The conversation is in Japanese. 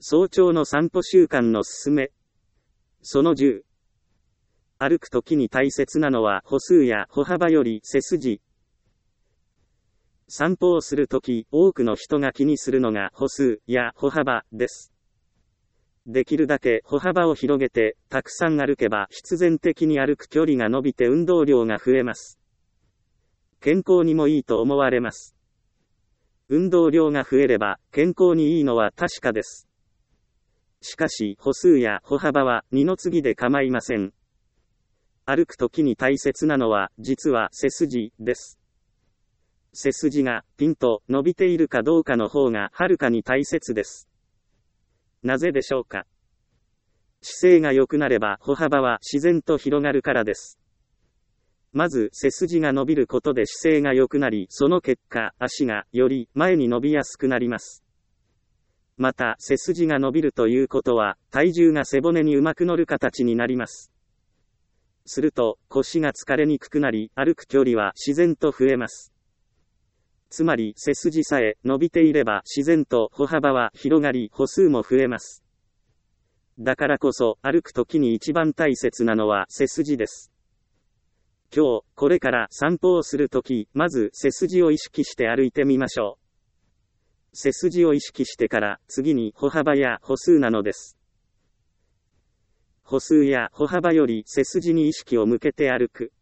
早朝の散歩習慣のすすめ。その10。歩くときに大切なのは歩数や歩幅より背筋。散歩をするとき、多くの人が気にするのが歩数や歩幅です。できるだけ歩幅を広げて、たくさん歩けば必然的に歩く距離が伸びて運動量が増えます。健康にもいいと思われます。運動量が増えれば健康にいいのは確かです。しかし歩数や歩幅は二の次で構いません。歩くときに大切なのは実は背筋です。背筋がピンと伸びているかどうかの方がはるかに大切です。なぜでしょうか。姿勢が良くなれば歩幅は自然と広がるからです。まず背筋が伸びることで姿勢が良くなり、その結果足がより前に伸びやすくなります。また背筋が伸びるということは体重が背骨にうまく乗る形になります。すると腰が疲れにくくなり、歩く距離は自然と増えます。つまり背筋さえ伸びていれば自然と歩幅は広がり、歩数も増えます。だからこそ歩くときに一番大切なのは背筋です。今日これから散歩をするとき、まず背筋を意識して歩いてみましょう。背筋を意識してから次に歩幅や歩数なのです。歩数や歩幅より背筋に意識を向けて歩く。